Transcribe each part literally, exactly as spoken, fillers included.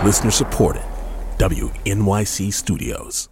Listener supported. W N Y C Studios.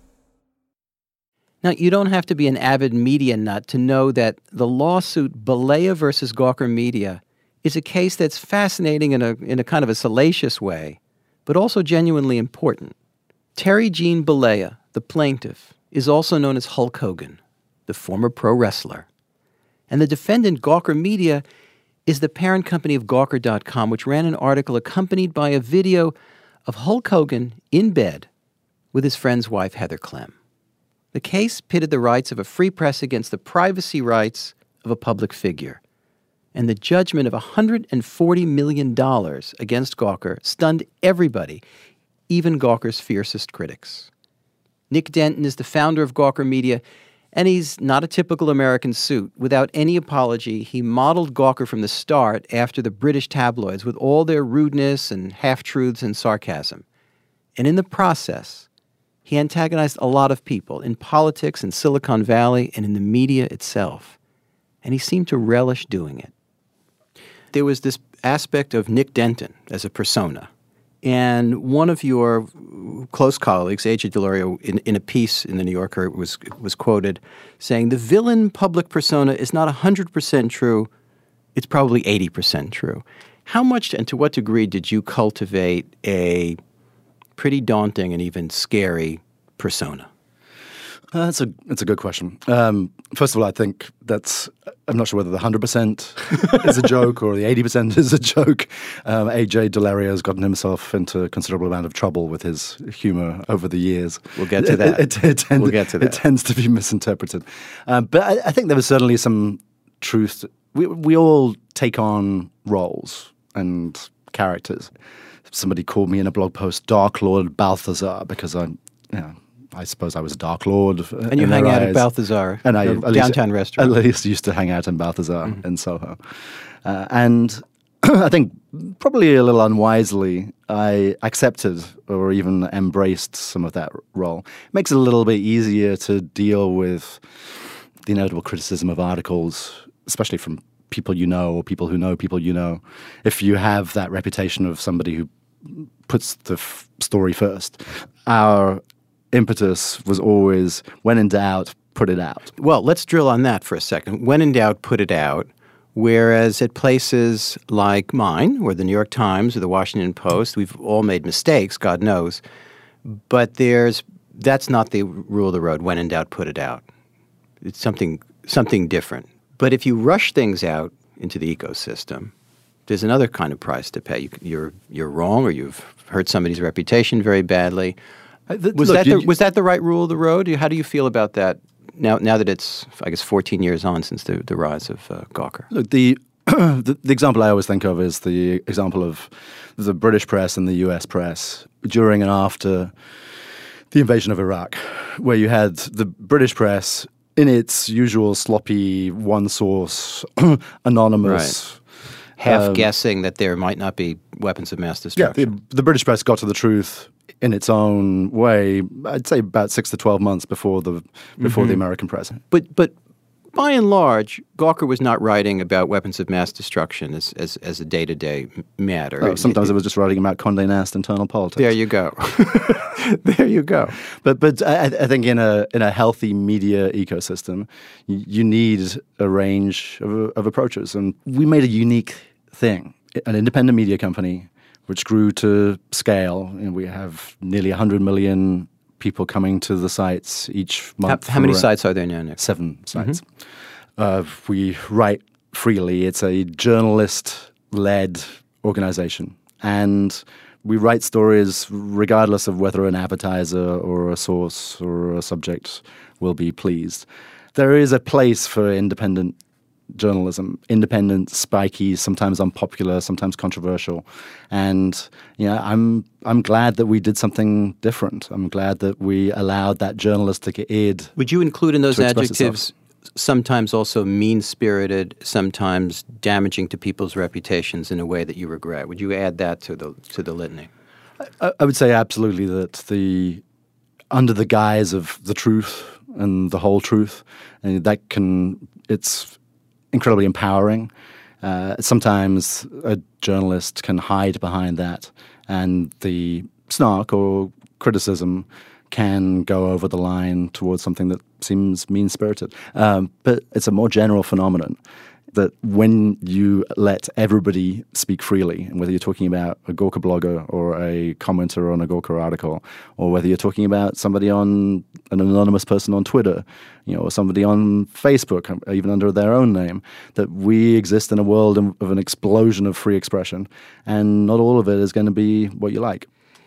Now, you don't have to be an avid media nut to know that the lawsuit Balea versus Gawker Media is a case that's fascinating in a, in a kind of a salacious way, but also genuinely important. Terry Jean Balea, the plaintiff, is also known as Hulk Hogan, the former pro wrestler. And the defendant, Gawker Media, is the parent company of Gawker dot com, which ran an article accompanied by a video of Hulk Hogan in bed with his friend's wife, Heather Clem. The case pitted the rights of a free press against the privacy rights of a public figure. And the judgment of one hundred forty million dollars against Gawker stunned everybody, even Gawker's fiercest critics. Nick Denton is the founder of Gawker Media, and he's not a typical American suit. Without any apology, he modeled Gawker from the start after the British tabloids with all their rudeness and half-truths and sarcasm. And in the process, he antagonized a lot of people in politics, in Silicon Valley, and in the media itself. And he seemed to relish doing it. There was this aspect of Nick Denton as a persona. And one of your close colleagues, A J DeLauro, in, in a piece in The New Yorker, was was quoted saying, the villain public persona is not one hundred percent true, it's probably eighty percent true. How much and to what degree did you cultivate a pretty daunting and even scary persona? Uh, that's a that's a good question. Um, first of all, I think that's I'm not sure whether the one hundred percent is a joke or the eighty percent is a joke. Um, A J DeLauro has gotten himself into a considerable amount of trouble with his humor over the years. We'll get to that. It, it, it, tend, we'll get to that. It tends to be misinterpreted. Um, but I, I think there was certainly some truth. We we all take on roles and characters. Somebody called me in a blog post Dark Lord Balthazar because I'm, you know, I suppose I was a Dark Lord. And you hang out at Balthazar, and I, the at downtown least, restaurant. At least used to hang out in Balthazar mm-hmm. in Soho. Uh, and I think probably a little unwisely, I accepted or even embraced some of that role. It makes it a little bit easier to deal with the inevitable criticism of articles, especially from people you know or people who know people you know, if you have that reputation of somebody who puts the f- story first. Our impetus was always, when in doubt, put it out. Well, let's drill on that for a second. When in doubt, put it out. Whereas at places like mine, or the New York Times, or the Washington Post, we've all made mistakes, God knows. But there's that's not the rule of the road. When in doubt, put it out. It's something something different. But if you rush things out into the ecosystem, there's another kind of price to pay. You, you're you're wrong, or you've hurt somebody's reputation very badly. Uh, th- was look, that the, you, was that the right rule of the road? How do you feel about that now? Now that it's, I guess, fourteen years on since the, the rise of uh, Gawker. Look, the, the the example I always think of is the example of the British press and the U S press during and after the invasion of Iraq, where you had the British press in its usual sloppy, one source, anonymous. Right. Half guessing um, that there might not be weapons of mass destruction. Yeah, the, the British press got to the truth in its own way. I'd say about six to twelve months before the before mm-hmm. the American press. But but by and large, Gawker was not writing about weapons of mass destruction as as, as a day to day matter. Oh, sometimes it, it, it was just writing about Condé Nast internal politics. There you go. There you go. But but I, I think in a in a healthy media ecosystem, you, you need a range of, of approaches, and we made a unique thing, an independent media company which grew to scale. You know, we have nearly one hundred million people coming to the sites each month. How, how many sites are there now, Nick? Seven sites. Mm-hmm. Uh, we write freely. It's a journalist-led organization. And we write stories regardless of whether an advertiser or a source or a subject will be pleased. There is a place for independent journalism, independent, spiky, sometimes unpopular, sometimes controversial. And you know, I'm I'm glad that we did something different. I'm glad that we allowed that journalistic id. Would you include in those adjectives itself. Sometimes also mean-spirited, sometimes damaging to people's reputations in a way that you regret? Would you add that to the to the litany? I, I would say absolutely that the under the guise of the truth and the whole truth, and that can it's incredibly empowering. Uh, sometimes a journalist can hide behind that, and the snark or criticism can go over the line towards something that seems mean-spirited. Um, but it's a more general phenomenon that when you let everybody speak freely, and whether you're talking about a Gawker blogger or a commenter on a Gawker article, or whether you're talking about somebody on an anonymous person on Twitter, you know, or somebody on Facebook, even under their own name, that we exist in a world of an explosion of free expression, and not all of it is going to be what you like.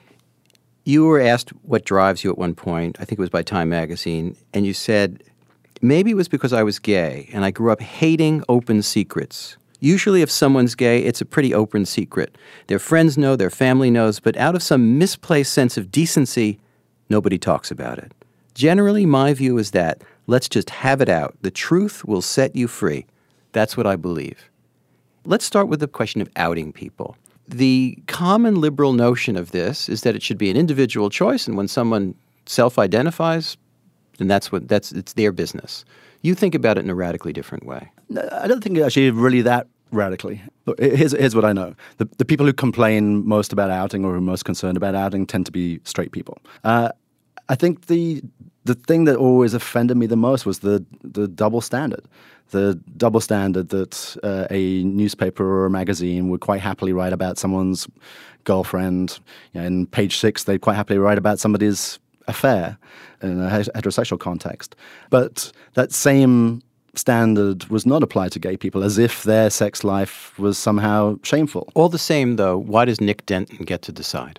You were asked what drives you at one point, I think it was by Time magazine, and you said, maybe it was because I was gay and I grew up hating open secrets. Usually if someone's gay, it's a pretty open secret. Their friends know, their family knows, but out of some misplaced sense of decency, nobody talks about it. Generally, my view is that let's just have it out. The truth will set you free. That's what I believe. Let's start with the question of outing people. The common liberal notion of this is that it should be an individual choice, and when someone self-identifies, then that's what that's it's their business. You think about it in a radically different way. I don't think actually really that radically. Look, here's, here's what I know. The, the people who complain most about outing or who are most concerned about outing tend to be straight people. Uh, I think the the thing that always offended me the most was the the double standard. The double standard that uh, a newspaper or a magazine would quite happily write about someone's girlfriend. You know, in page six, they'd quite happily write about somebody's affair in a heterosexual context. But that same standard was not applied to gay people, as if their sex life was somehow shameful. All the same, though, why does Nick Denton get to decide?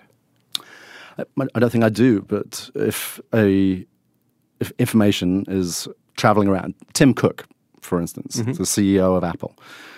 I, I don't think I do, but if a if information is traveling around, Tim Cook, for instance, mm-hmm. the C E O of Apple,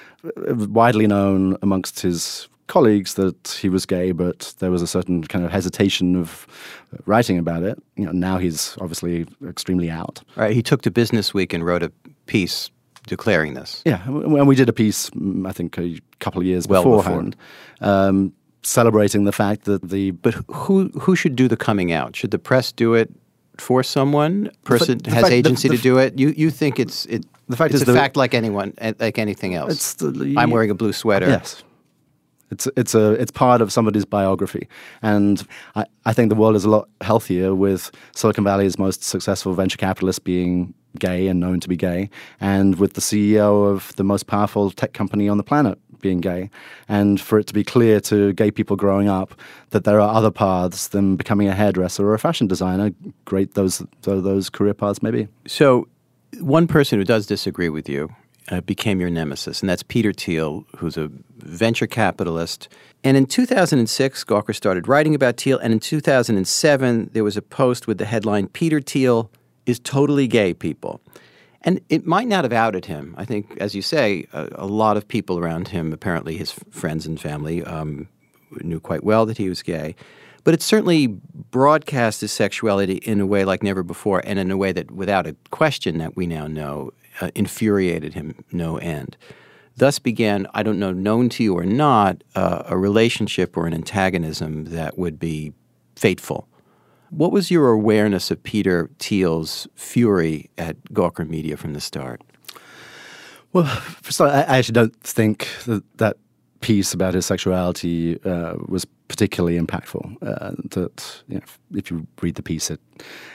widely known amongst his colleagues that he was gay, but there was a certain kind of hesitation of writing about it. You know, now he's obviously extremely out. Right, he took to Business Week and wrote a piece declaring this. Yeah, and we did a piece, I think, a couple of years well beforehand, before. um, celebrating the fact that the... But who who should do the coming out? Should the press do it for someone? Person the, the has fact, agency the, the, to do it? You you think it's it? The fact it's is a the, fact like anyone, like anything else. It's the, I'm wearing a blue sweater. Yes. It's it's a it's part of somebody's biography, and I, I think the world is a lot healthier with Silicon Valley's most successful venture capitalist being gay and known to be gay, and with the C E O of the most powerful tech company on the planet being gay, and for it to be clear to gay people growing up that there are other paths than becoming a hairdresser or a fashion designer, great those those career paths may be. So, one person who does disagree with you Uh, became your nemesis, and that's Peter Thiel, who's a venture capitalist. And in two thousand six, Gawker started writing about Thiel, and in two thousand seven, there was a post with the headline, Peter Thiel is totally gay, people. And it might not have outed him. I think, as you say, a, a lot of people around him, apparently his f- friends and family, um, knew quite well that he was gay. But it certainly broadcast his sexuality in a way like never before, and in a way that, without a question that we now know, Uh, infuriated him no end. Thus began, I don't know, known to you or not, uh, a relationship or an antagonism that would be fateful. What was your awareness of Peter Thiel's fury at Gawker Media from the start? Well, first of all, I, I actually don't think that that piece about his sexuality uh, was particularly impactful. Uh, that you know, if you read the piece, it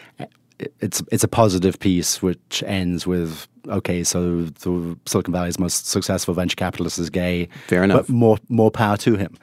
It's it's a positive piece which ends with, okay, so the Silicon Valley's most successful venture capitalist is gay. Fair enough. But more more power to him.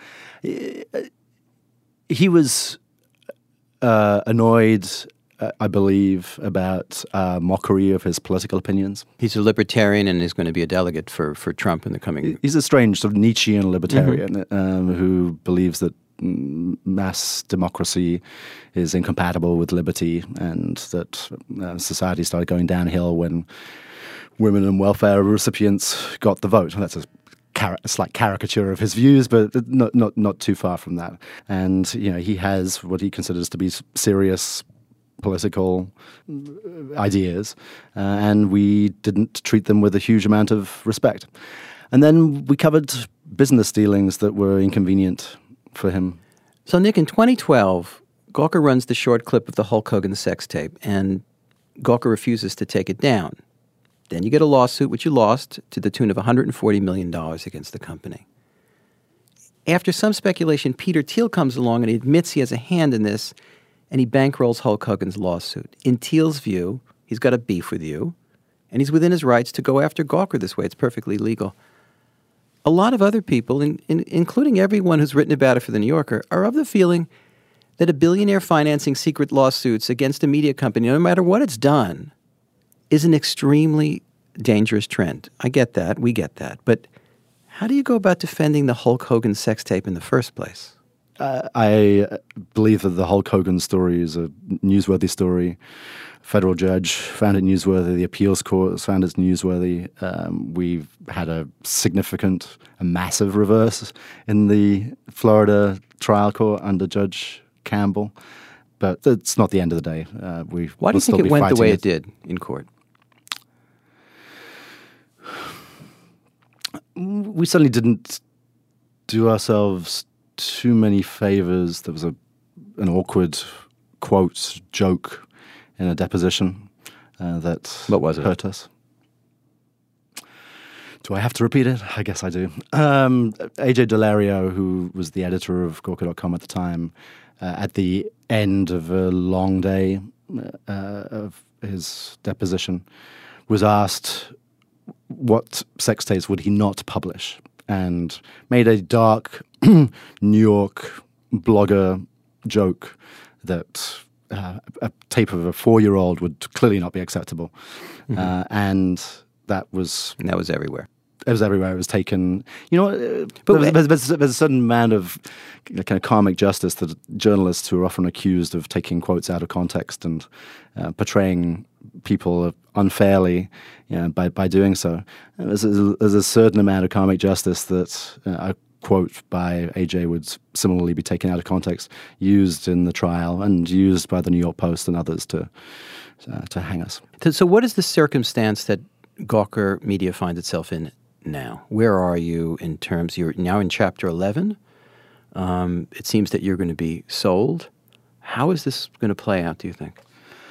He was uh, annoyed, uh, I believe, about uh, mockery of his political opinions. He's a libertarian and is going to be a delegate for, for Trump in the coming... He's a strange sort of Nietzschean libertarian mm-hmm. um, who believes that mass democracy is incompatible with liberty, and that uh, society started going downhill when women and welfare recipients got the vote. That's a, car- a slight caricature of his views, but not not not too far from that. And you know, he has what he considers to be serious political ideas, uh, and we didn't treat them with a huge amount of respect. And then we covered business dealings that were inconvenient for him. So, Nick, in twenty twelve, Gawker runs the short clip of the Hulk Hogan sex tape, and Gawker refuses to take it down. Then you get a lawsuit, which you lost, to the tune of one hundred forty million dollars against the company. After some speculation, Peter Thiel comes along and he admits he has a hand in this, and he bankrolls Hulk Hogan's lawsuit. In Thiel's view, he's got a beef with you, and he's within his rights to go after Gawker this way. It's perfectly legal. A lot of other people, in, in, including everyone who's written about it for The New Yorker, are of the feeling that a billionaire financing secret lawsuits against a media company, no matter what it's done, is an extremely dangerous trend. I get that. We get that. But how do you go about defending the Hulk Hogan sex tape in the first place? Uh, I believe that the Hulk Hogan story is a newsworthy story. Federal judge found it newsworthy. The appeals court found it newsworthy. Um, we've had a significant, a massive reverse in the Florida trial court under Judge Campbell. But it's not the end of the day. Uh, we Why do you think it went the way it did in court? We certainly didn't do ourselves too many favors. There was a an awkward quote joke in a deposition uh, that what was it? hurt us. Do I have to repeat it? I guess I do. Um, A J Delario, who was the editor of Gawker dot com at the time, uh, at the end of a long day uh, of his deposition, was asked what sex tapes would he not publish, and made a dark New York blogger joke that uh, a tape of a four-year-old would clearly not be acceptable. Mm-hmm. Uh, and that was... And that was everywhere. It was everywhere. It was taken... You know, uh, but there's, there's, there's a certain amount of kind of karmic justice that journalists who are often accused of taking quotes out of context and uh, portraying people unfairly, you know, by, by doing so. There's a, there's a certain amount of karmic justice that uh, a quote by A J would similarly be taken out of context, used in the trial, and used by the New York Post and others to uh, to hang us. So what is the circumstance that Gawker Media finds itself in now? Where are you in terms, you're now in Chapter eleven. Um, it seems that you're going to be sold. How is this going to play out, do you think?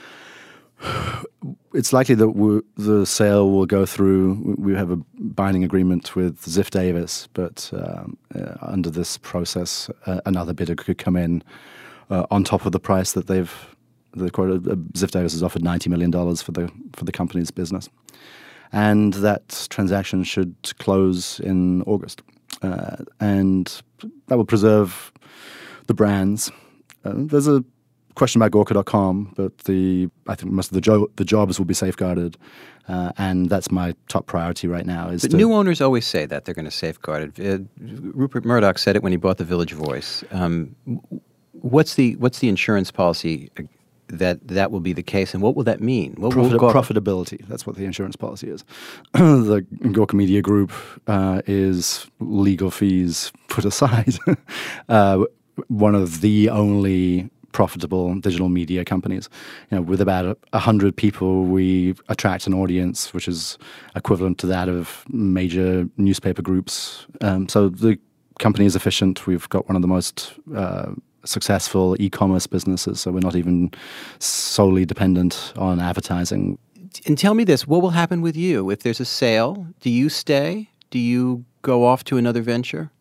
It's likely that we, the sale will go through. We have a binding agreement with Ziff Davis, but um, uh, under this process, uh, another bidder could come in uh, on top of the price that they've. The quote, uh, Ziff Davis has offered ninety million dollars for the for the company's business, and that transaction should close in August, uh, and that will preserve the brands. Uh, there's a question about Gawker dot com, but the I think most of the jo- the jobs will be safeguarded, uh, and that's my top priority right now. Is but to new owners always say that they're going to safeguard it. Uh, Rupert Murdoch said it when he bought the Village Voice. Um, what's the what's the insurance policy that that will be the case, and what will that mean? What Profit- will Gaw- profitability. That's what the insurance policy is. The Gawker Media Group uh, is legal fees put aside. uh, one of the only profitable digital media companies. You know, with about a hundred people, we attract an audience which is equivalent to that of major newspaper groups. Um, so the company is efficient. We've got one of the most uh, successful e-commerce businesses, so we're not even solely dependent on advertising. And tell me this, what will happen with you? If there's a sale, do you stay? Do you go off to another venture?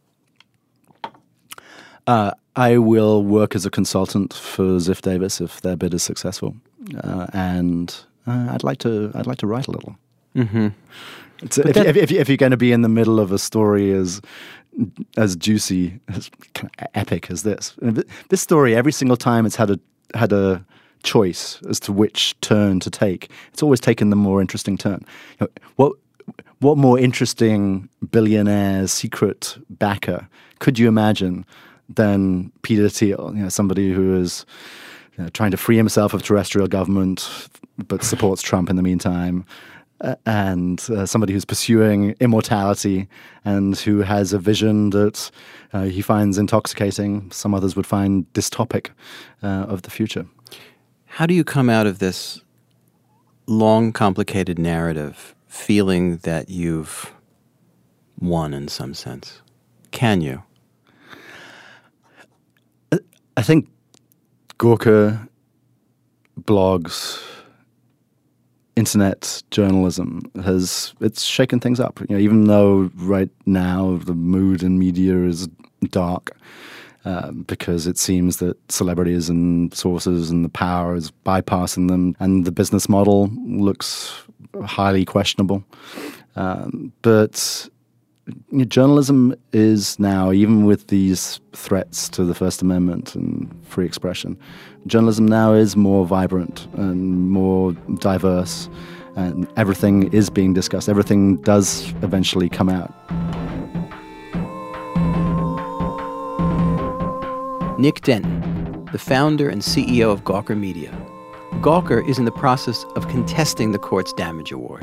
Uh, I will work as a consultant for Ziff Davis if their bid is successful, uh, and uh, I'd like to. I'd like to write a little. Mm-hmm. It's, if, if, if, if you're going to be in the middle of a story as as juicy, as kind of epic as this, this story, every single time it's had a had a choice as to which turn to take, it's always taken the more interesting turn. You know, what what more interesting billionaire secret backer could you imagine than Peter Thiel, you know, somebody who is you know, trying to free himself of terrestrial government but supports Trump in the meantime, uh, and uh, somebody who's pursuing immortality and who has a vision that uh, he finds intoxicating, some others would find dystopic, uh, of the future. How do you come out of this long, complicated narrative feeling that you've won in some sense? Can you? I think Gawker, blogs, internet journalism has it's shaken things up. You know, even though right now the mood in media is dark. Um, because it seems that celebrities and sources and the power is bypassing them, and the business model looks highly questionable. Um, but you know, journalism is now, even with these threats to the First Amendment and free expression, journalism now is more vibrant and more diverse, and everything is being discussed. Everything does eventually come out. Nick Denton, the founder and C E O of Gawker Media. Gawker is in the process of contesting the court's damage award.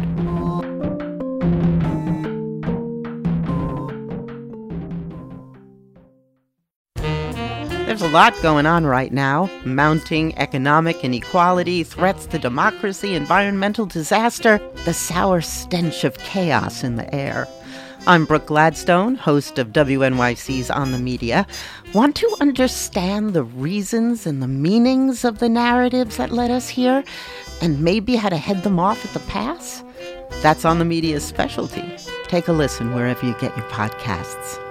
There's a lot going on right now. Mounting economic inequality, threats to democracy, environmental disaster, the sour stench of chaos in the air. I'm Brooke Gladstone, host of W N Y C's On the Media. Want to understand the reasons and the meanings of the narratives that led us here, and maybe how to head them off at the pass? That's On the Media's specialty. Take a listen wherever you get your podcasts.